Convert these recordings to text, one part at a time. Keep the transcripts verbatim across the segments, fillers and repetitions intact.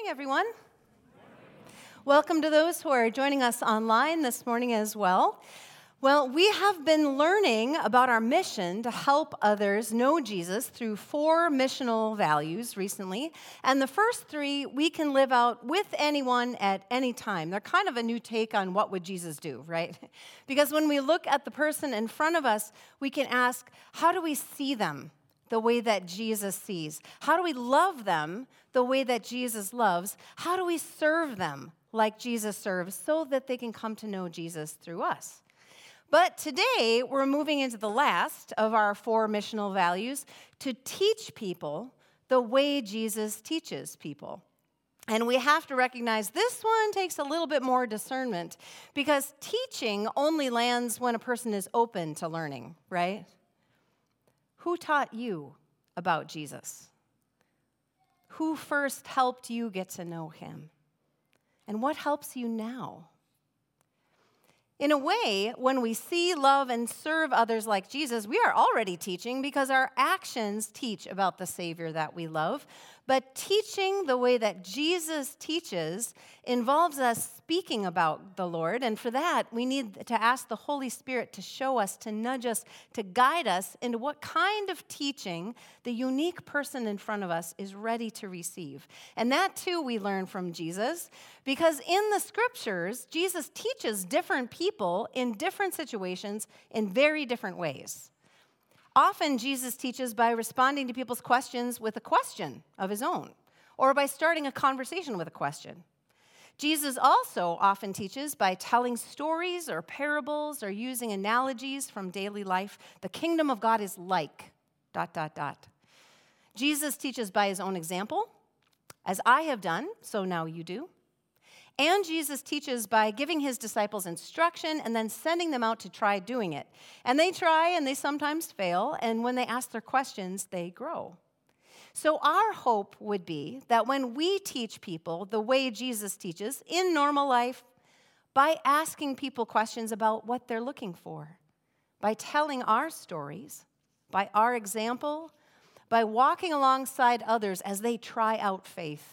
everyone. Welcome to those who are joining us online this morning as well. Well, we have been learning about our mission to help others know Jesus through four missional values recently. And the first three we can live out with anyone at any time. They're kind of a new take on what would Jesus do, right? Because when we look at the person in front of us, we can ask, how do we see them the way that Jesus sees? How do we love them the way that Jesus loves? How do we serve them like Jesus serves so that they can come to know Jesus through us? But today, we're moving into the last of our four missional values, to teach people the way Jesus teaches people. And we have to recognize this one takes a little bit more discernment, because teaching only lands when a person is open to learning, right? Who taught you about Jesus? Who first helped you get to know him? And what helps you now? In a way, when we see, love, and serve others like Jesus, we are already teaching because our actions teach about the Savior that we love. But teaching the way that Jesus teaches involves us speaking about the Lord. And for that, we need to ask the Holy Spirit to show us, to nudge us, to guide us into what kind of teaching the unique person in front of us is ready to receive. And that, too, we learn from Jesus, because in the Scriptures, Jesus teaches different people in different situations in very different ways. Often, Jesus teaches by responding to people's questions with a question of his own, or by starting a conversation with a question. Jesus also often teaches by telling stories or parables or using analogies from daily life. The kingdom of God is like, dot, dot, dot. Jesus teaches by his own example, as I have done, so now you do. And Jesus teaches by giving his disciples instruction and then sending them out to try doing it. And they try, and they sometimes fail, and when they ask their questions, they grow. So our hope would be that when we teach people the way Jesus teaches in normal life, by asking people questions about what they're looking for, by telling our stories, by our example, by walking alongside others as they try out faith,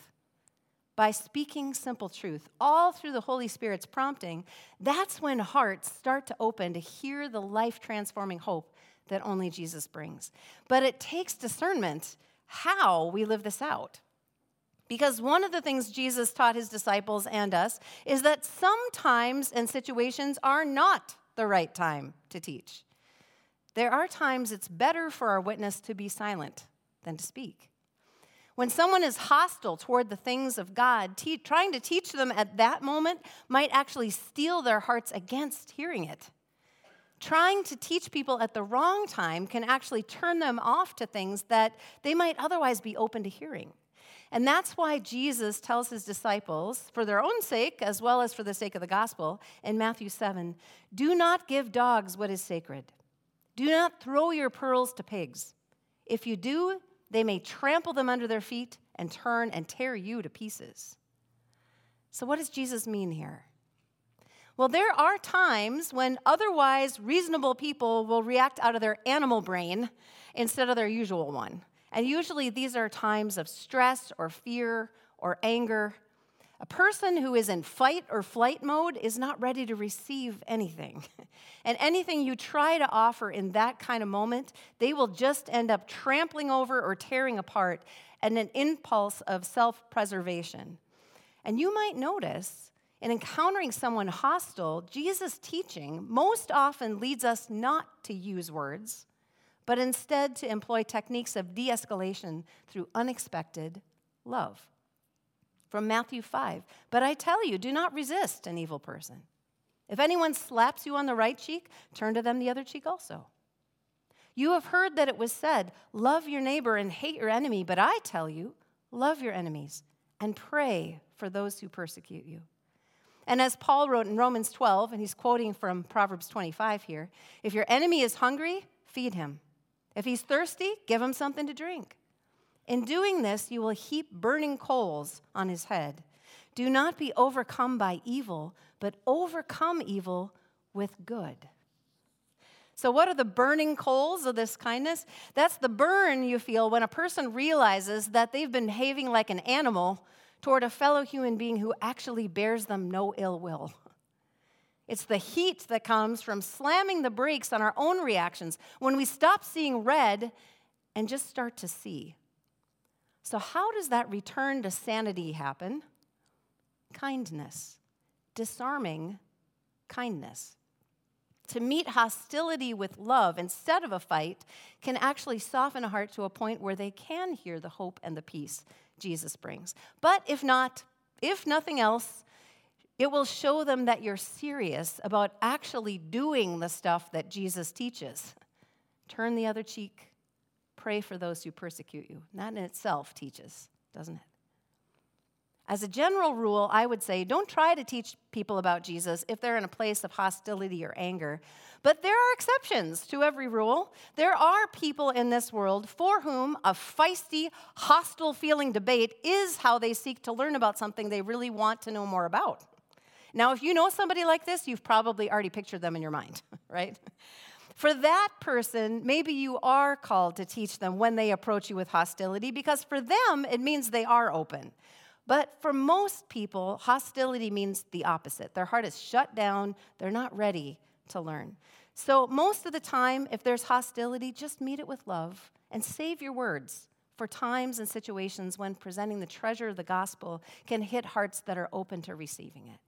by speaking simple truth, all through the Holy Spirit's prompting, that's when hearts start to open to hear the life-transforming hope that only Jesus brings. But it takes discernment how we live this out. Because one of the things Jesus taught his disciples and us is that sometimes and situations are not the right time to teach. There are times it's better for our witness to be silent than to speak. When someone is hostile toward the things of God, te- trying to teach them at that moment might actually steel their hearts against hearing it. Trying to teach people at the wrong time can actually turn them off to things that they might otherwise be open to hearing. And that's why Jesus tells his disciples, for their own sake as well as for the sake of the gospel, in Matthew seven, do not give dogs what is sacred. Do not throw your pearls to pigs. If you do, they may trample them under their feet and turn and tear you to pieces. So what does Jesus mean here? Well, there are times when otherwise reasonable people will react out of their animal brain instead of their usual one. And usually these are times of stress or fear or anger. A person who is in fight or flight mode is not ready to receive anything. And anything you try to offer in that kind of moment, they will just end up trampling over or tearing apart in an impulse of self-preservation. And you might notice, in encountering someone hostile, Jesus' teaching most often leads us not to use words, but instead to employ techniques of de-escalation through unexpected love. From Matthew five, but I tell you, do not resist an evil person. If anyone slaps you on the right cheek, turn to them the other cheek also. You have heard that it was said, love your neighbor and hate your enemy, but I tell you, love your enemies and pray for those who persecute you. And as Paul wrote in Romans twelve, and he's quoting from Proverbs twenty-five here, if your enemy is hungry, feed him. If he's thirsty, give him something to drink. In doing this, you will heap burning coals on his head. Do not be overcome by evil, but overcome evil with good. So what are the burning coals of this kindness? That's the burn you feel when a person realizes that they've been behaving like an animal toward a fellow human being who actually bears them no ill will. It's the heat that comes from slamming the brakes on our own reactions when we stop seeing red and just start to see. So how does that return to sanity happen? Kindness. Disarming kindness. To meet hostility with love instead of a fight can actually soften a heart to a point where they can hear the hope and the peace Jesus brings. But if not, if nothing else, it will show them that you're serious about actually doing the stuff that Jesus teaches. Turn the other cheek. Pray for those who persecute you. That in itself teaches, doesn't it? As a general rule, I would say don't try to teach people about Jesus if they're in a place of hostility or anger. But there are exceptions to every rule. There are people in this world for whom a feisty, hostile-feeling debate is how they seek to learn about something they really want to know more about. Now, if you know somebody like this, you've probably already pictured them in your mind, right? For that person, maybe you are called to teach them when they approach you with hostility, because for them, it means they are open. But for most people, hostility means the opposite. Their heart is shut down. They're not ready to learn. So most of the time, if there's hostility, just meet it with love and save your words for times and situations when presenting the treasure of the gospel can hit hearts that are open to receiving it.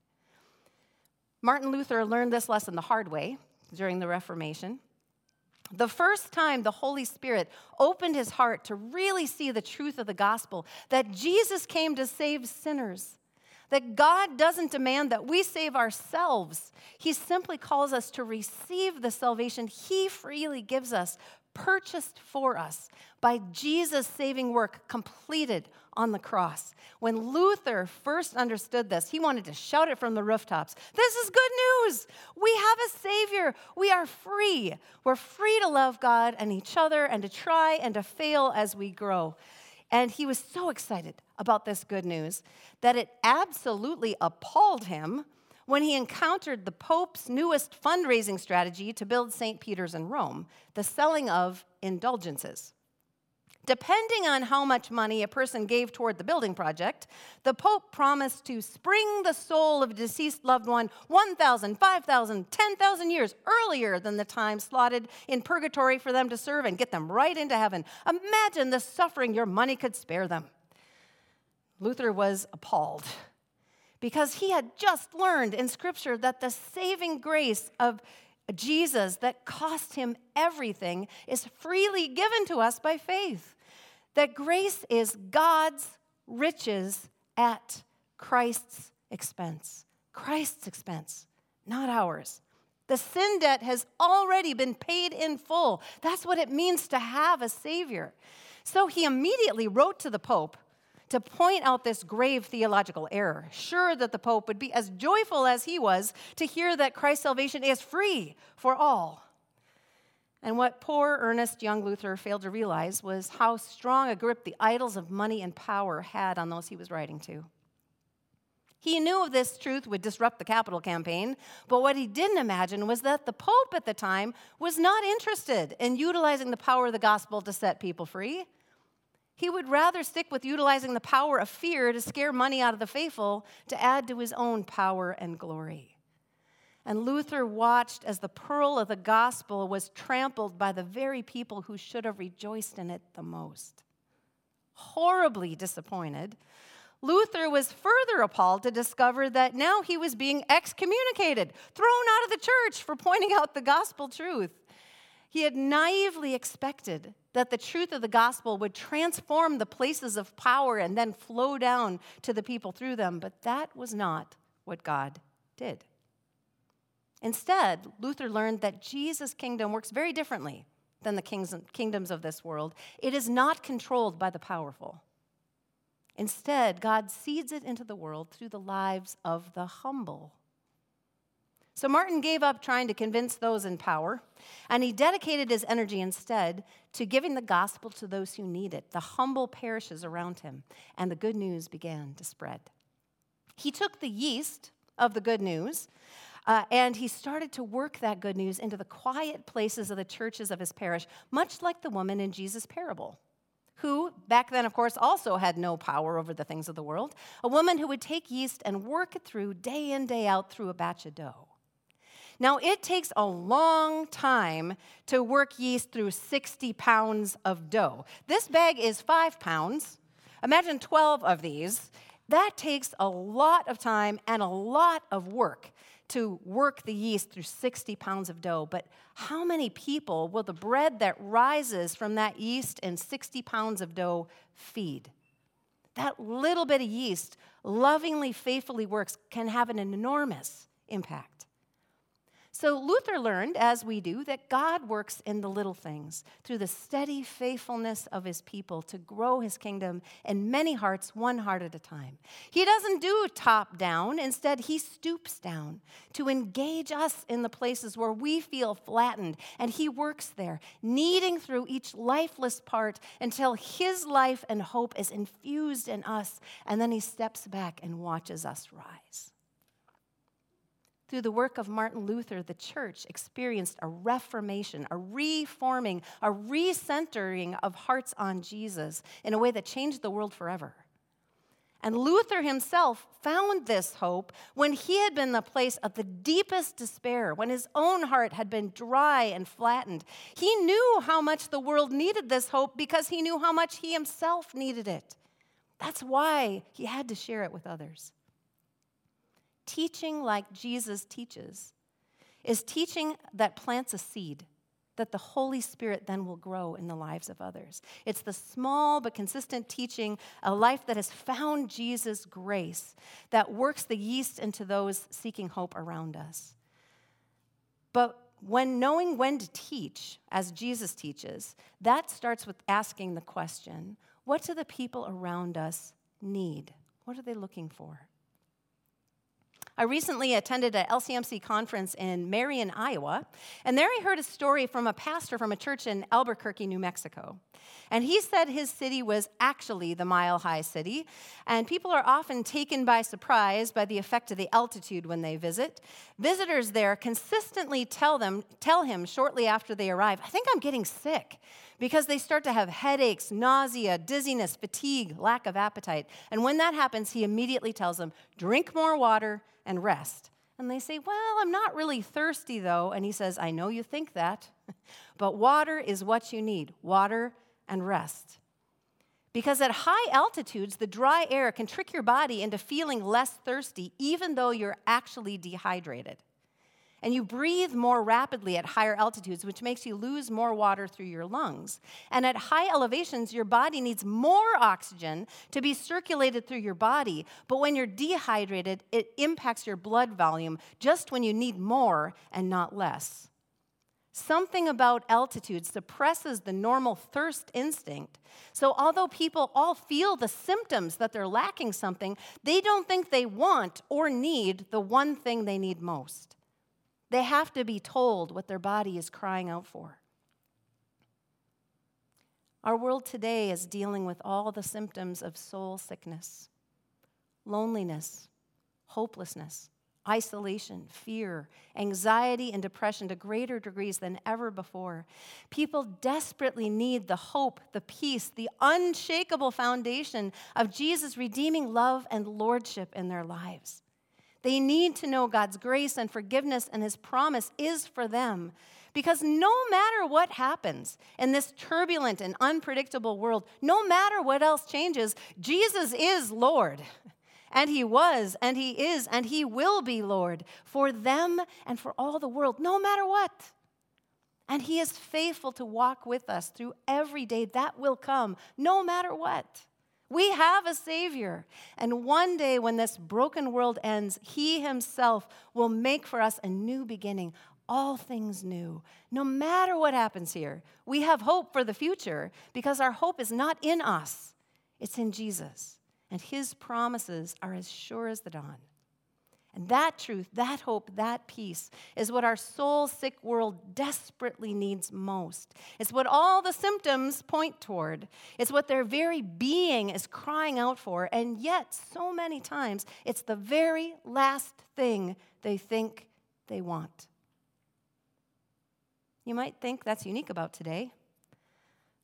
Martin Luther learned this lesson the hard way during the Reformation. The first time the Holy Spirit opened his heart to really see the truth of the gospel, that Jesus came to save sinners, that God doesn't demand that we save ourselves. He simply calls us to receive the salvation he freely gives us, purchased for us by Jesus' saving work completed on the cross. When Luther first understood this, he wanted to shout it from the rooftops. This is good news. We have a Savior. We are free. We're free to love God and each other and to try and to fail as we grow. And he was so excited about this good news that it absolutely appalled him when he encountered the Pope's newest fundraising strategy to build Saint Peter's in Rome, the selling of indulgences. Depending on how much money a person gave toward the building project, the Pope promised to spring the soul of a deceased loved one one thousand, five thousand, ten thousand years earlier than the time slotted in purgatory for them to serve and get them right into heaven. Imagine the suffering your money could spare them. Luther was appalled because he had just learned in Scripture that the saving grace of Jesus that cost him everything is freely given to us by faith. That grace is God's riches at Christ's expense. Christ's expense, not ours. The sin debt has already been paid in full. That's what it means to have a Savior. So he immediately wrote to the Pope to point out this grave theological error, sure that the Pope would be as joyful as he was to hear that Christ's salvation is free for all. And what poor, earnest young Luther failed to realize was how strong a grip the idols of money and power had on those he was writing to. He knew this truth would disrupt the capital campaign, but what he didn't imagine was that the Pope at the time was not interested in utilizing the power of the gospel to set people free. He would rather stick with utilizing the power of fear to scare money out of the faithful to add to his own power and glory. And Luther watched as the pearl of the gospel was trampled by the very people who should have rejoiced in it the most. Horribly disappointed, Luther was further appalled to discover that now he was being excommunicated, thrown out of the church for pointing out the gospel truth. He had naively expected that the truth of the gospel would transform the places of power and then flow down to the people through them, but that was not what God did. Instead, Luther learned that Jesus' kingdom works very differently than the kings and kingdoms of this world. It is not controlled by the powerful. Instead, God seeds it into the world through the lives of the humble. So Martin gave up trying to convince those in power, and he dedicated his energy instead to giving the gospel to those who need it, the humble parishes around him, and the good news began to spread. He took the yeast of the good news, uh, and he started to work that good news into the quiet places of the churches of his parish, much like the woman in Jesus' parable, who back then, of course, also had no power over the things of the world, a woman who would take yeast and work it through day in, day out through a batch of dough. Now, it takes a long time to work yeast through sixty pounds of dough. This bag is five pounds. Imagine twelve of these. That takes a lot of time and a lot of work to work the yeast through sixty pounds of dough. But how many people will the bread that rises from that yeast and sixty pounds of dough feed? That little bit of yeast, lovingly, faithfully works, can have an enormous impact. So Luther learned, as we do, that God works in the little things through the steady faithfulness of his people to grow his kingdom in many hearts, one heart at a time. He doesn't do top down. Instead, he stoops down to engage us in the places where we feel flattened, and he works there, kneading through each lifeless part until his life and hope is infused in us, and then he steps back and watches us rise. Through the work of Martin Luther, the church experienced a reformation, a reforming, a recentering of hearts on Jesus in a way that changed the world forever. And Luther himself found this hope when he had been in the place of the deepest despair, when his own heart had been dry and flattened. He knew how much the world needed this hope because he knew how much he himself needed it. That's why he had to share it with others. Teaching like Jesus teaches is teaching that plants a seed that the Holy Spirit then will grow in the lives of others. It's the small but consistent teaching, a life that has found Jesus' grace, that works the yeast into those seeking hope around us. But when knowing when to teach, as Jesus teaches, that starts with asking the question, what do the people around us need? What are they looking for? I recently attended an L C M C conference in Marion, Iowa, and there I heard a story from a pastor from a church in Albuquerque, New Mexico. And he said his city was actually the Mile High City, and people are often taken by surprise by the effect of the altitude when they visit. Visitors there consistently tell them, tell him shortly after they arrive, I think I'm getting sick, because they start to have headaches, nausea, dizziness, fatigue, lack of appetite. And when that happens, he immediately tells them, drink more water and rest. And they say, well, I'm not really thirsty, though. And he says, I know you think that, but water is what you need, water and rest. Because at high altitudes, the dry air can trick your body into feeling less thirsty, even though you're actually dehydrated. And you breathe more rapidly at higher altitudes, which makes you lose more water through your lungs. And at high elevations, your body needs more oxygen to be circulated through your body. But when you're dehydrated, it impacts your blood volume just when you need more and not less. Something about altitude suppresses the normal thirst instinct. So although people all feel the symptoms that they're lacking something, they don't think they want or need the one thing they need most. They have to be told what their body is crying out for. Our world today is dealing with all the symptoms of soul sickness, loneliness, hopelessness, isolation, fear, anxiety, and depression to greater degrees than ever before. People desperately need the hope, the peace, the unshakable foundation of Jesus' redeeming love and lordship in their lives. They need to know God's grace and forgiveness and his promise is for them. Because no matter what happens in this turbulent and unpredictable world, no matter what else changes, Jesus is Lord. And he was, and he is, and he will be Lord for them and for all the world, no matter what. And he is faithful to walk with us through every day that will come, no matter what. We have a Savior, and one day when this broken world ends, he himself will make for us a new beginning, all things new. No matter what happens here, we have hope for the future because our hope is not in us, it's in Jesus, and his promises are as sure as the dawn. And that truth, that hope, that peace is what our soul-sick world desperately needs most. It's what all the symptoms point toward. It's what their very being is crying out for. And yet, so many times, it's the very last thing they think they want. You might think that's unique about today.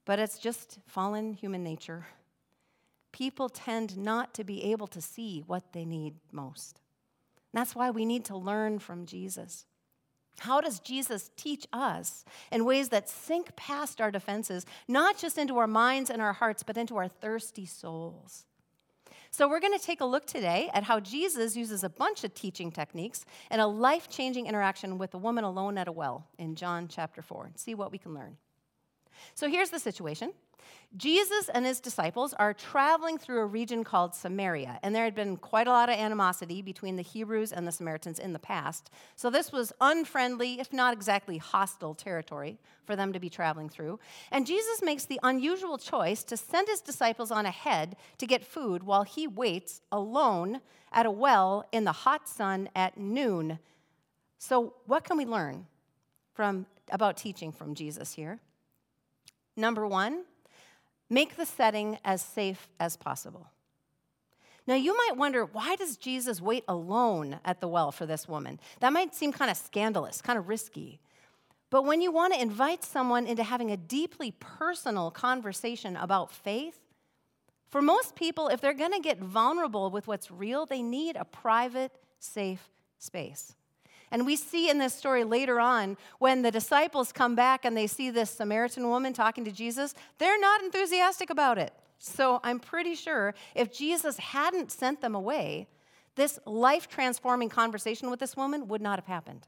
but it's just fallen human nature. People tend not to be able to see what they need most. And that's why we need to learn from Jesus. How does Jesus teach us in ways that sink past our defenses, not just into our minds and our hearts, but into our thirsty souls? So we're going to take a look today at how Jesus uses a bunch of teaching techniques in a life-changing interaction with a woman alone at a well in John chapter four, and see what we can learn. So here's the situation. Jesus and his disciples are traveling through a region called Samaria, and there had been quite a lot of animosity between the Hebrews and the Samaritans in the past. So this was unfriendly, if not exactly hostile territory for them to be traveling through. And Jesus makes the unusual choice to send his disciples on ahead to get food while he waits alone at a well in the hot sun at noon. So what can we learn from about teaching from Jesus here? Number one, make the setting as safe as possible. Now, you might wonder, why does Jesus wait alone at the well for this woman? That might seem kind of scandalous, kind of risky. But when you want to invite someone into having a deeply personal conversation about faith, for most people, if they're going to get vulnerable with what's real, they need a private, safe space. And we see in this story later on, when the disciples come back and they see this Samaritan woman talking to Jesus, they're not enthusiastic about it. So I'm pretty sure if Jesus hadn't sent them away, this life-transforming conversation with this woman would not have happened.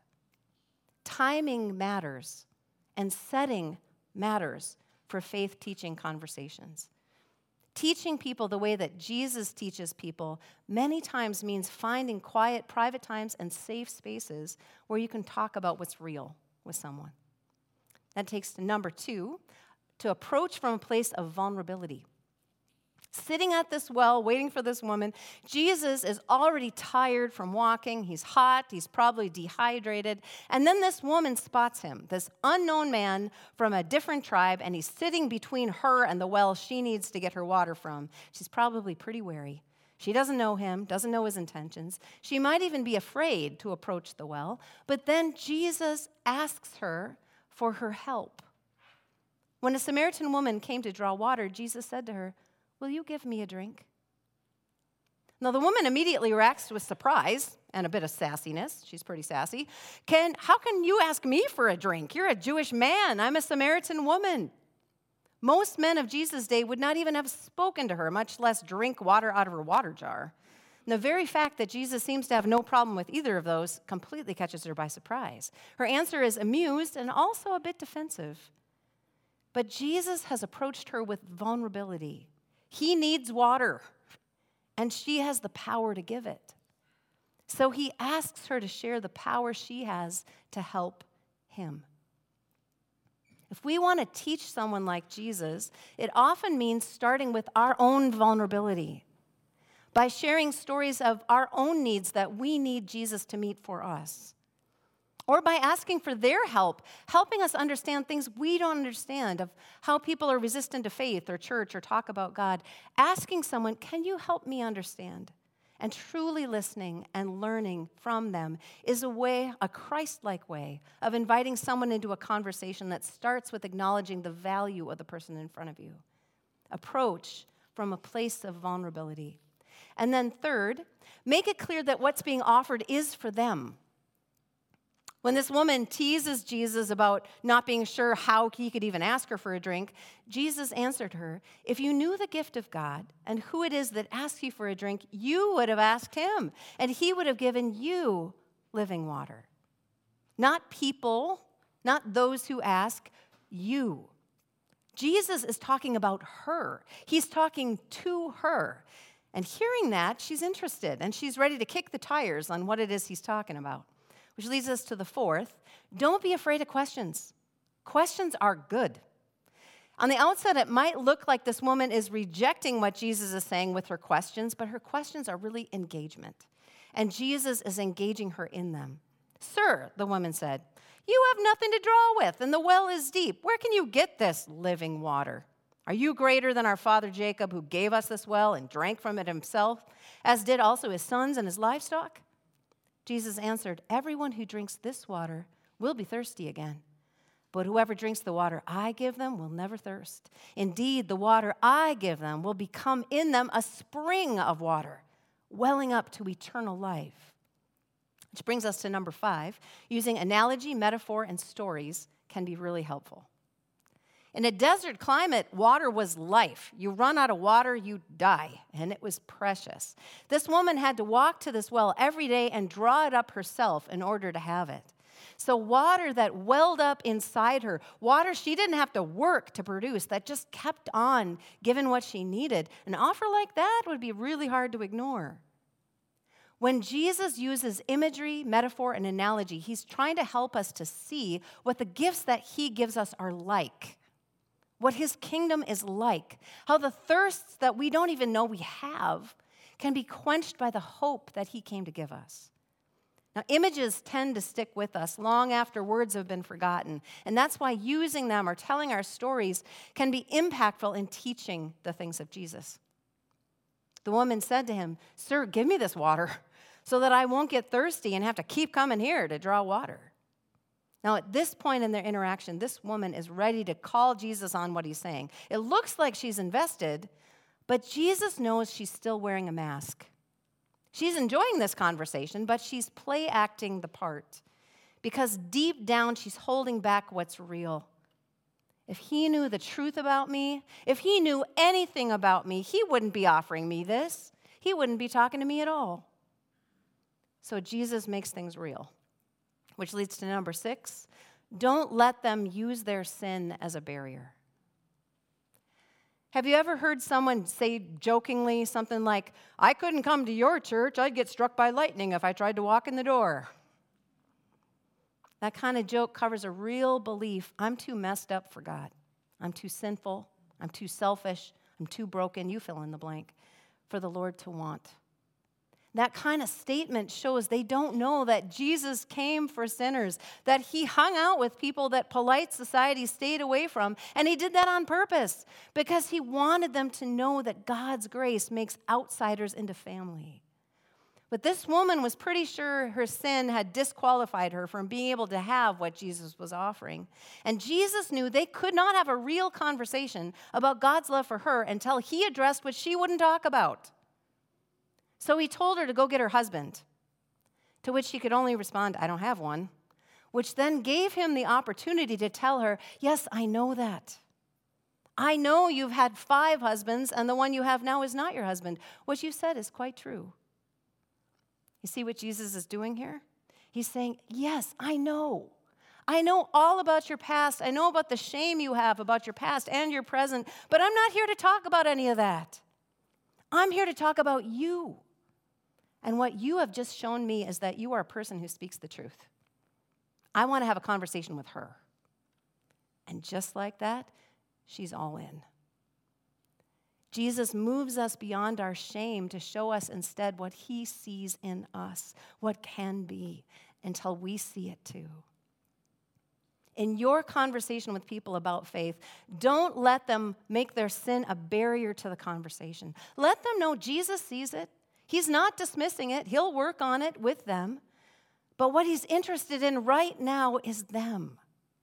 Timing matters, and setting matters for faith-teaching conversations. Teaching people the way that Jesus teaches people many times means finding quiet, private times and safe spaces where you can talk about what's real with someone. That takes to number two, to approach from a place of vulnerability. Sitting at this well, waiting for this woman, Jesus is already tired from walking. He's hot. He's probably dehydrated. And then this woman spots him, this unknown man from a different tribe, and he's sitting between her and the well she needs to get her water from. She's probably pretty wary. She doesn't know him, doesn't know his intentions. She might even be afraid to approach the well. But then Jesus asks her for her help. When a Samaritan woman came to draw water, Jesus said to her, "Will you give me a drink?" Now, the woman immediately reacts with surprise and a bit of sassiness. She's pretty sassy. Can, how can you ask me for a drink? You're a Jewish man. I'm a Samaritan woman. Most men of Jesus' day would not even have spoken to her, much less drink water out of her water jar. And the very fact that Jesus seems to have no problem with either of those completely catches her by surprise. Her answer is amused and also a bit defensive. But Jesus has approached her with vulnerability. He needs water, and she has the power to give it. So he asks her to share the power she has to help him. If we want to teach someone like Jesus, it often means starting with our own vulnerability, by sharing stories of our own needs that we need Jesus to meet for us. Or by asking for their help, helping us understand things we don't understand, of how people are resistant to faith or church or talk about God. Asking someone, can you help me understand? And truly listening and learning from them is a way, a Christ-like way, of inviting someone into a conversation that starts with acknowledging the value of the person in front of you. Approach from a place of vulnerability. And then third, make it clear that what's being offered is for them. When this woman teases Jesus about not being sure how he could even ask her for a drink, Jesus answered her, "If you knew the gift of God and who it is that asks you for a drink, you would have asked him, and he would have given you living water." Not people, not those who ask, you. Jesus is talking about her. He's talking to her. And hearing that, she's interested, and she's ready to kick the tires on what it is he's talking about. Which leads us to the fourth. Don't be afraid of questions. Questions are good. On the outset, it might look like this woman is rejecting what Jesus is saying with her questions, but her questions are really engagement. And Jesus is engaging her in them. "Sir," the woman said, "you have nothing to draw with, and the well is deep. Where can you get this living water? Are you greater than our father Jacob, who gave us this well and drank from it himself, as did also his sons and his livestock?" Jesus answered, "Everyone who drinks this water will be thirsty again. But whoever drinks the water I give them will never thirst. Indeed, the water I give them will become in them a spring of water, welling up to eternal life. Which brings us to number five. Using analogy, metaphor, and stories can be really helpful. In a desert climate, water was life. You run out of water, you die, and it was precious. This woman had to walk to this well every day and draw it up herself in order to have it. So water that welled up inside her, water she didn't have to work to produce, that just kept on giving what she needed. An offer like that would be really hard to ignore. When Jesus uses imagery, metaphor, and analogy, he's trying to help us to see what the gifts that he gives us are like, what his kingdom is like, how the thirsts that we don't even know we have can be quenched by the hope that he came to give us. Now, images tend to stick with us long after words have been forgotten, and that's why using them or telling our stories can be impactful in teaching the things of Jesus. The woman said to him, "Sir, give me this water so that I won't get thirsty and have to keep coming here to draw water." Now, at this point in their interaction, this woman is ready to call Jesus on what he's saying. It looks like she's invested, but Jesus knows she's still wearing a mask. She's enjoying this conversation, but she's play acting the part because deep down she's holding back what's real. If he knew the truth about me, if he knew anything about me, he wouldn't be offering me this. He wouldn't be talking to me at all. So Jesus makes things real, which leads to number six. Don't let them use their sin as a barrier. Have you ever heard someone say jokingly something like, "I couldn't come to your church, I'd get struck by lightning if I tried to walk in the door"? That kind of joke covers a real belief: I'm too messed up for God. I'm too sinful. I'm too selfish. I'm too broken. You fill in the blank for the Lord to want. That kind of statement shows they don't know that Jesus came for sinners, that he hung out with people that polite society stayed away from, and he did that on purpose because he wanted them to know that God's grace makes outsiders into family. But this woman was pretty sure her sin had disqualified her from being able to have what Jesus was offering. And Jesus knew they could not have a real conversation about God's love for her until he addressed what she wouldn't talk about. So he told her to go get her husband, to which she could only respond, "I don't have one," which then gave him the opportunity to tell her, "Yes, I know that. I know you've had five husbands, and the one you have now is not your husband. What you said is quite true." You see what Jesus is doing here? He's saying, "Yes, I know. I know all about your past. I know about the shame you have about your past and your present, but I'm not here to talk about any of that. I'm here to talk about you. And what you have just shown me is that you are a person who speaks the truth. I want to have a conversation with her." And just like that, she's all in. Jesus moves us beyond our shame to show us instead what he sees in us, what can be, until we see it too. In your conversation with people about faith, don't let them make their sin a barrier to the conversation. Let them know Jesus sees it. He's not dismissing it. He'll work on it with them. But what he's interested in right now is them.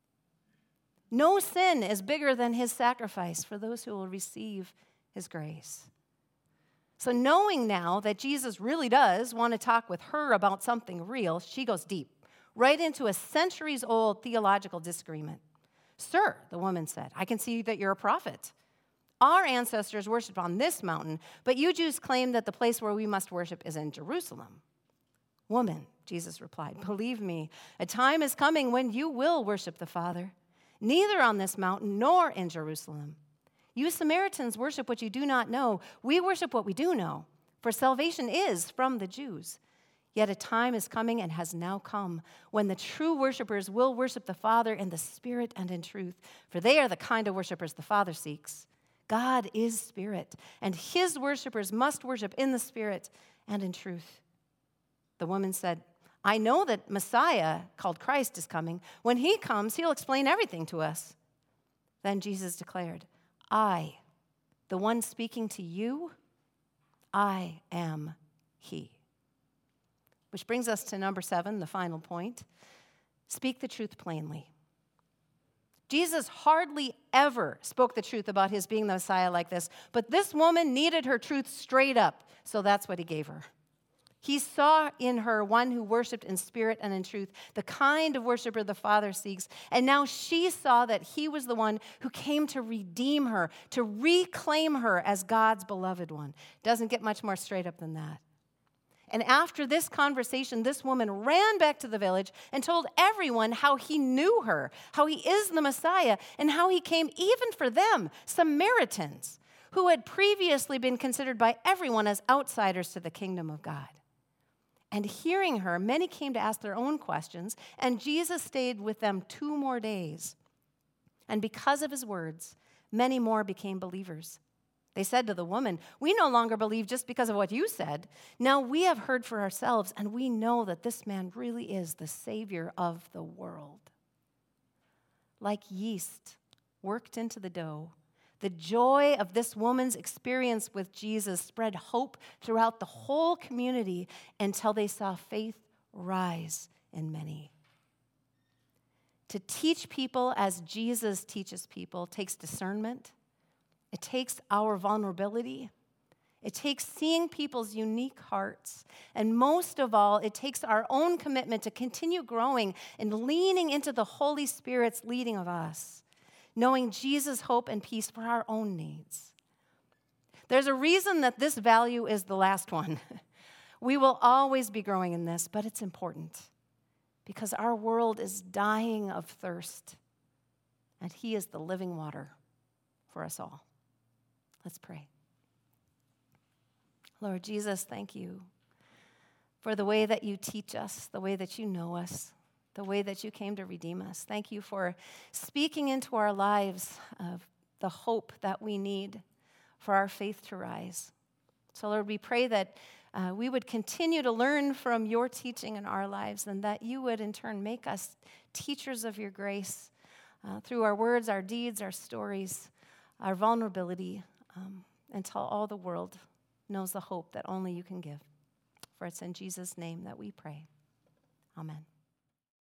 No sin is bigger than his sacrifice for those who will receive his grace. So knowing now that Jesus really does want to talk with her about something real, she goes deep, right into a centuries-old theological disagreement. "Sir," the woman said, "I can see that you're a prophet. Our ancestors worshiped on this mountain, but you Jews claim that the place where we must worship is in Jerusalem." "Woman," Jesus replied, "believe me, a time is coming when you will worship the Father, neither on this mountain nor in Jerusalem. You Samaritans worship what you do not know. We worship what we do know, for salvation is from the Jews. Yet a time is coming and has now come when the true worshipers will worship the Father in the Spirit and in truth, for they are the kind of worshipers the Father seeks. God is Spirit, and his worshipers must worship in the Spirit and in truth." The woman said, "I know that Messiah, called Christ, is coming. When he comes, he'll explain everything to us." Then Jesus declared, "I, the one speaking to you, I am he." Which brings us to number seven, the final point. Speak the truth plainly. Jesus hardly ever spoke the truth about his being the Messiah like this, but this woman needed her truth straight up, so that's what he gave her. He saw in her one who worshiped in spirit and in truth, the kind of worshiper the Father seeks. And now she saw that he was the one who came to redeem her, to reclaim her as God's beloved one. Doesn't get much more straight up than that. And after this conversation, this woman ran back to the village and told everyone how he knew her, how he is the Messiah, and how he came even for them, Samaritans, who had previously been considered by everyone as outsiders to the kingdom of God. And hearing her, many came to ask their own questions, and Jesus stayed with them two more days. And because of his words, many more became believers. They said to the woman, "We no longer believe just because of what you said. Now we have heard for ourselves, and we know that this man really is the Savior of the world." Like yeast worked into the dough, the joy of this woman's experience with Jesus spread hope throughout the whole community until they saw faith rise in many. To teach people as Jesus teaches people takes discernment. It takes our vulnerability. It takes seeing people's unique hearts. And most of all, it takes our own commitment to continue growing and leaning into the Holy Spirit's leading of us, knowing Jesus' hope and peace for our own needs. There's a reason that this value is the last one. We will always be growing in this, but it's important because our world is dying of thirst, and he is the living water for us all. Let's pray. Lord Jesus, thank you for the way that you teach us, the way that you know us, the way that you came to redeem us. Thank you for speaking into our lives of the hope that we need for our faith to rise. So, Lord, we pray that uh, we would continue to learn from your teaching in our lives, and that you would in turn make us teachers of your grace uh, through our words, our deeds, our stories, our vulnerability, um, until all the world knows the hope that only you can give. For it's in Jesus' name that we pray. Amen.